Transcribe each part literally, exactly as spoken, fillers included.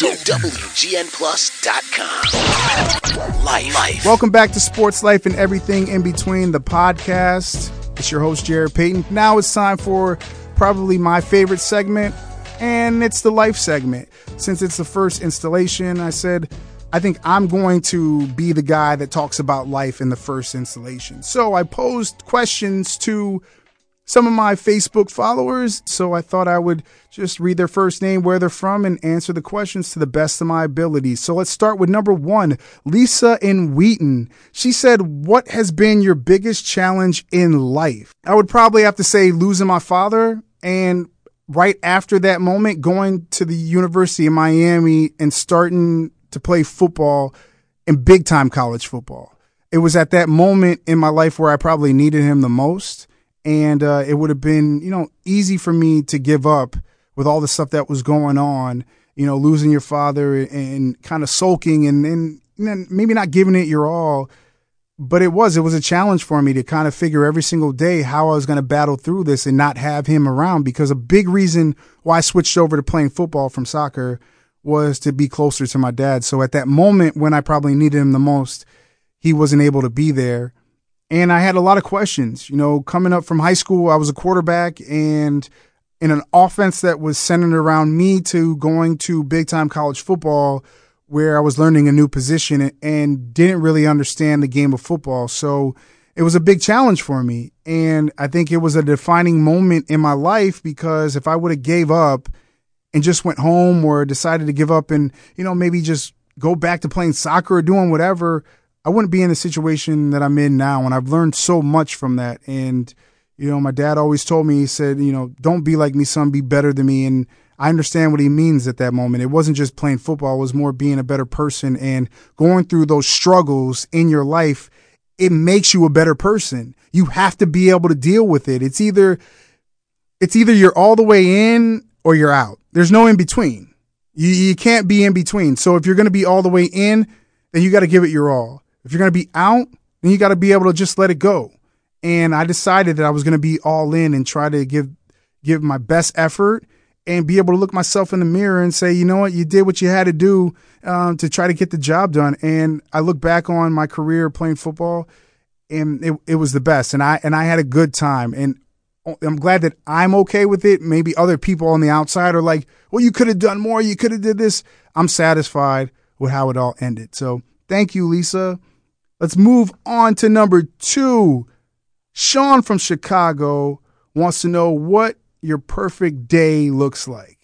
W G N Plus dot com. Life. Life. Welcome back to Sports Life and Everything in Between, the podcast. It's your host, Jared Payton. Now it's time for probably my favorite segment, and it's the life segment. Since it's the first installation, I said, I think I'm going to be the guy that talks about life in the first installation. So I posed questions to some of my Facebook followers, so I thought I would just read their first name, where they're from, and answer the questions to the best of my ability. So let's start with number one, Lisa in Wheaton. She said, what has been your biggest challenge in life? I would probably have to say losing my father, and right after that moment, going to the University of Miami and starting to play football and big time college football. It was at that moment in my life where I probably needed him the most. And uh, it would have been, you know, easy for me to give up with all the stuff that was going on, you know, losing your father and kind of sulking and, and, and maybe not giving it your all. But it was, it was a challenge for me to kind of figure every single day how I was going to battle through this and not have him around, because a big reason why I switched over to playing football from soccer was to be closer to my dad. So at that moment when I probably needed him the most, he wasn't able to be there. And I had a lot of questions. You know, coming up from high school, I was a quarterback, and in an offense that was centered around me, to going to big time college football where I was learning a new position and didn't really understand the game of football. So it was a big challenge for me. And I think it was a defining moment in my life, because if I would have gave up and just went home, or decided to give up and, you know, maybe just go back to playing soccer or doing whatever, I wouldn't be in the situation that I'm in now. And I've learned so much from that. And, you know, my dad always told me, he said, you know, don't be like me, son, be better than me. And I understand what he means at that moment. It wasn't just playing football. It was more being a better person and going through those struggles in your life. It makes you a better person. You have to be able to deal with it. It's either, it's either you're all the way in or you're out. There's no in between. You, you can't be in between. So if you're going to be all the way in, then you got to give it your all. If you're going to be out, then you got to be able to just let it go. And I decided that I was going to be all in and try to give give my best effort and be able to look myself in the mirror and say, you know what, you did what you had to do um, to try to get the job done. And I look back on my career playing football, and it, it was the best. And I and I had a good time. And I'm glad that I'm okay with it. Maybe other people on the outside are like, well, you could have done more. You could have did this. I'm satisfied with how it all ended. So thank you, Lisa. Let's move on to number two. Sean from Chicago wants to know what your perfect day looks like.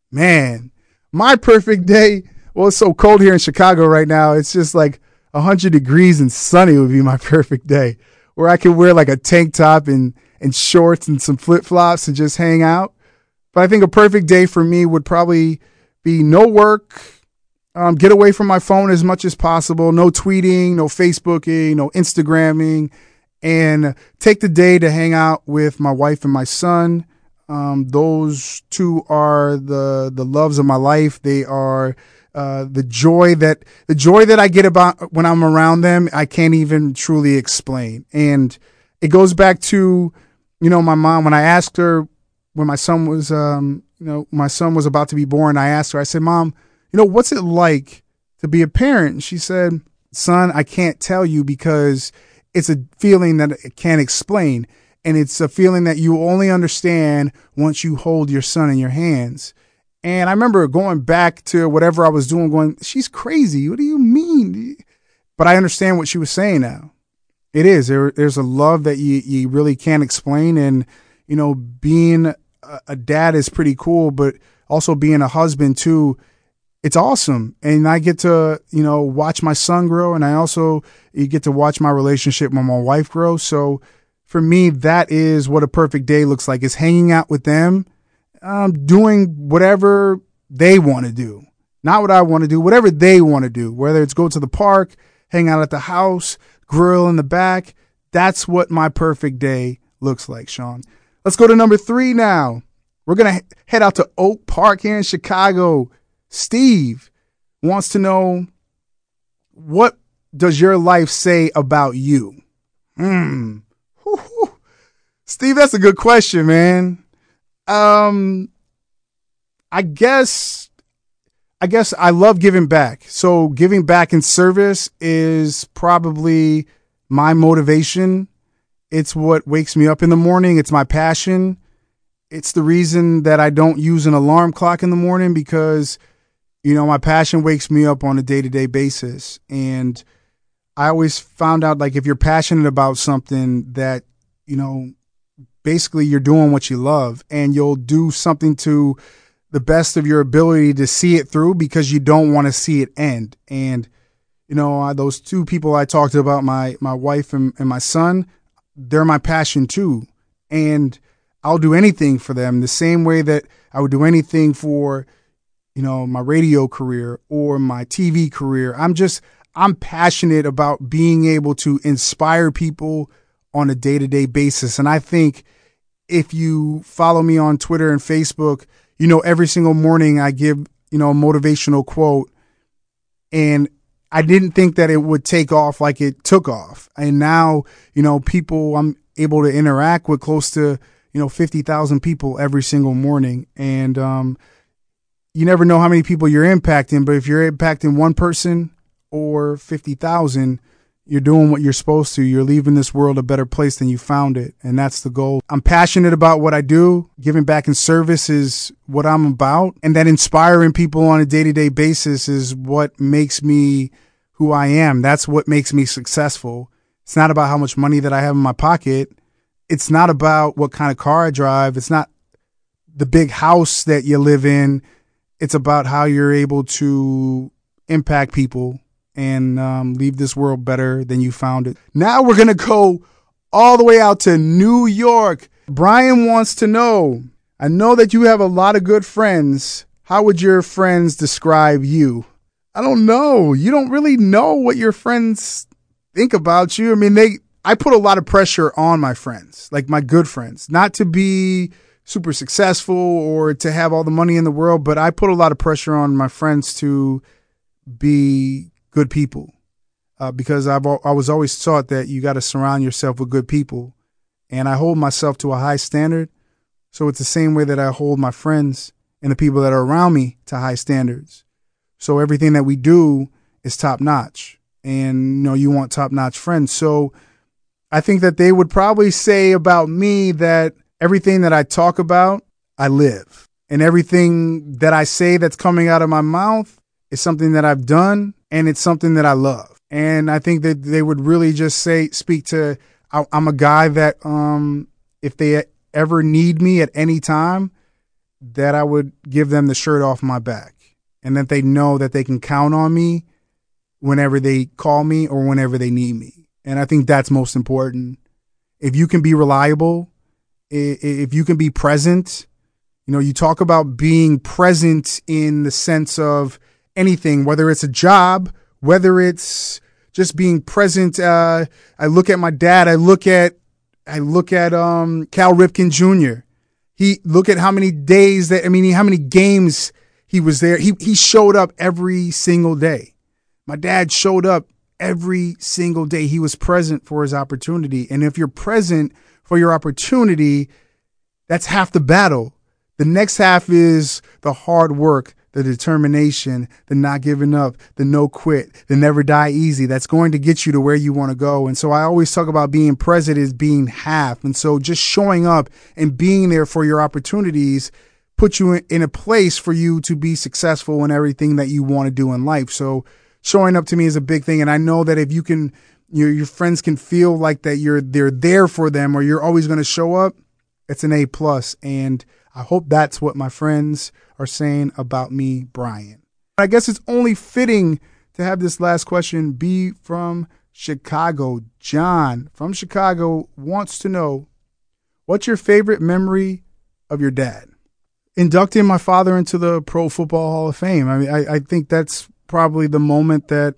Man, my perfect day, well, it's so cold here in Chicago right now. It's just like one hundred degrees and sunny would be my perfect day, where I could wear like a tank top and, and shorts and some flip-flops and just hang out. But I think a perfect day for me would probably be no work, Um, get away from my phone as much as possible. No tweeting, no Facebooking, no Instagramming, and take the day to hang out with my wife and my son. Um, those two are the the loves of my life. They are uh, the joy that the joy that I get about when I'm around them. I can't even truly explain. And it goes back to, you know, my mom. When I asked her when my son was, um, you know, my son was about to be born, I asked her. I said, Mom, you know, what's it like to be a parent? And she said, son, I can't tell you, because it's a feeling that I can't explain. And it's a feeling that you only understand once you hold your son in your hands. And I remember going back to whatever I was doing, going, she's crazy. What do you mean? But I understand what she was saying now. It is. There, there's a love that you, you really can't explain. And, you know, being a, a dad is pretty cool, but also being a husband too, it's awesome. And I get to, you know, watch my son grow. And I also you get to watch my relationship with my wife grow. So for me, that is what a perfect day looks like, is hanging out with them, um, doing whatever they want to do, not what I want to do, whatever they want to do, whether it's go to the park, hang out at the house, grill in the back. That's what my perfect day looks like, Sean. Let's go to number three now. We're going to head out to Oak Park here in Chicago. Steve wants to know, what does your life say about you? Hmm. Steve, that's a good question, man. Um, I guess I guess I love giving back. So giving back in service is probably my motivation. It's what wakes me up in the morning. It's my passion. It's the reason that I don't use an alarm clock in the morning because, you know, my passion wakes me up on a day-to-day basis. And I always found out, like, if you're passionate about something that, you know, basically you're doing what you love and you'll do something to the best of your ability to see it through because you don't want to see it end. And, you know, those two people I talked about, my, my wife and, and my son, they're my passion too. And I'll do anything for them the same way that I would do anything for, you know, my radio career or my T V career. I'm just, I'm passionate about being able to inspire people on a day-to-day basis. And I think if you follow me on Twitter and Facebook, you know, every single morning I give, you know, a motivational quote, and I didn't think that it would take off like it took off. And now, you know, people I'm able to interact with close to, you know, fifty thousand people every single morning. And um, you never know how many people you're impacting, but if you're impacting one person or fifty thousand, you're doing what you're supposed to. You're leaving this world a better place than you found it. And that's the goal. I'm passionate about what I do. Giving back in service is what I'm about. And that inspiring people on a day-to-day basis is what makes me who I am. That's what makes me successful. It's not about how much money that I have in my pocket. It's not about what kind of car I drive. It's not the big house that you live in. It's about how you're able to impact people and um, leave this world better than you found it. Now we're going to go all the way out to New York. Brian wants to know, I know that you have a lot of good friends. How would your friends describe you? I don't know. You don't really know what your friends think about you. I mean, they. I put a lot of pressure on my friends, like my good friends, not to be super successful or to have all the money in the world, but I put a lot of pressure on my friends to be good people, uh, because I've I was always taught that you got to surround yourself with good people, and I hold myself to a high standard. So it's the same way that I hold my friends and the people that are around me to high standards. So everything that we do is top notch, and you know you want top notch friends. So I think that they would probably say about me that everything that I talk about, I live, and everything that I say that's coming out of my mouth is something that I've done. And it's something that I love. And I think that they would really just say, speak to, I, I'm a guy that um, if they ever need me at any time, that I would give them the shirt off my back. And that they know that they can count on me whenever they call me or whenever they need me. And I think that's most important. If you can be reliable, if you can be present, you know, you talk about being present in the sense of anything, whether it's a job, whether it's just being present. Uh, I look at my dad. I look at, I look at um, Cal Ripken Junior He look at how many days that I mean, how many games he was there. He he showed up every single day. My dad showed up every single day. He was present for his opportunity. And if you're present for your opportunity, that's half the battle. The next half is the hard work, the determination, the not giving up, the no quit, the never die easy. That's going to get you to where you want to go. And so I always talk about being present as being half. And so just showing up and being there for your opportunities put you in a place for you to be successful in everything that you want to do in life. So showing up to me is a big thing. And I know that if you can, your your friends can feel like that you're they're there for them or you're always going to show up, it's an A plus. And I hope that's what my friends are saying about me, Brian. I guess it's only fitting to have this last question be from Chicago. John from Chicago wants to know, what's your favorite memory of your dad? Inducting my father into the Pro Football Hall of Fame. I mean, I, I think that's probably the moment that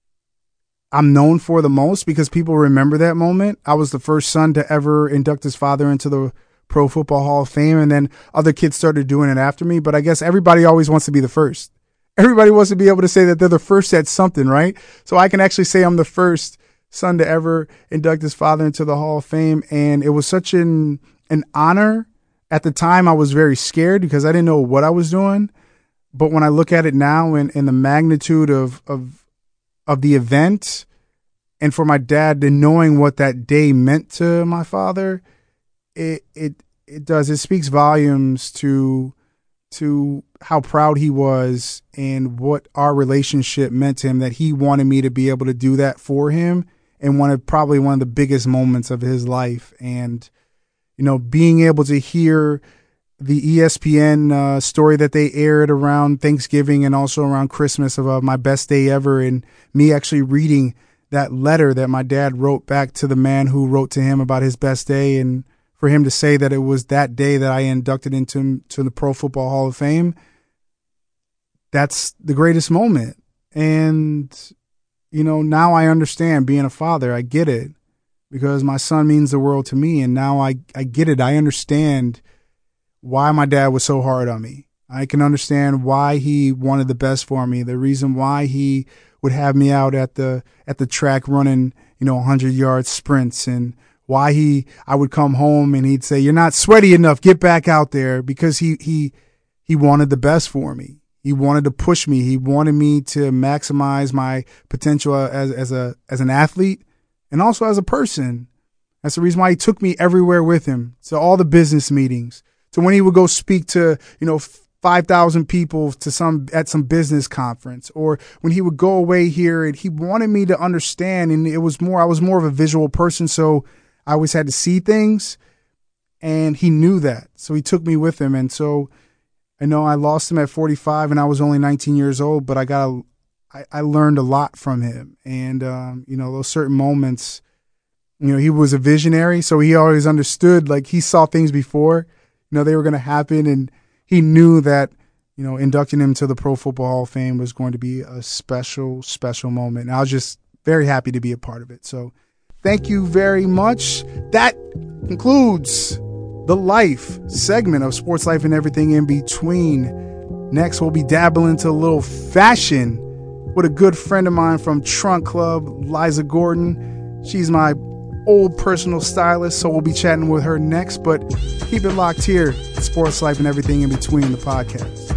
I'm known for the most because people remember that moment. I was the first son to ever induct his father into the Pro Football Hall of Fame, and then other kids started doing it after me. But I guess everybody always wants to be the first. Everybody wants to be able to say that they're the first at something, right? So I can actually say I'm the first son to ever induct his father into the Hall of Fame, and it was such an an honor. At the time, I was very scared because I didn't know what I was doing. but when I look at it now and, and the magnitude of, of, of the event, and for my dad, and knowing what that day meant to my father, it, it, it does, it speaks volumes to, to how proud he was and what our relationship meant to him, that he wanted me to be able to do that for him, and one of probably one of the biggest moments of his life. And, you know, being able to hear the E S P N uh, story that they aired around Thanksgiving and also around Christmas of uh, my best day ever, and me actually reading that letter that my dad wrote back to the man who wrote to him about his best day, and for him to say that it was that day that I inducted into to the Pro Football Hall of Fame, that's the greatest moment. And, you know, now I understand being a father. I get it, because my son means the world to me, and now I, I get it. I understand why my dad was so hard on me. I can understand why he wanted the best for me, the reason why he would have me out at the at the track running, you know, one hundred yard sprints, and why he I would come home and he'd say, "You're not sweaty enough, get back out there," because he he he wanted the best for me. He wanted to push me. He wanted me to maximize my potential as as a as an athlete and also as a person. That's the reason why he took me everywhere with him, to all the business meetings, to when he would go speak to, you know, five thousand people to some at some business conference, or when he would go away here, and he wanted me to understand. And it was more, I was more of a visual person, so I always had to see things, and he knew that. So he took me with him. And so I know I lost him at forty-five and I was only nineteen years old, but I got a, I, I learned a lot from him. And, um, you know, those certain moments, you know, he was a visionary. So he always understood, like, he saw things before, you know, they were going to happen. And he knew that, you know, inducting him to the Pro Football Hall of Fame was going to be a special, special moment. And I was just very happy to be a part of it. So thank you very much. That concludes the Life segment of Sports Life and Everything in Between. Next, we'll be dabbling into a little fashion with a good friend of mine from Trunk Club, Liza Gordon. She's my old personal stylist, so we'll be chatting with her next. But keep it locked here, Sports Life and Everything in Between, the podcast.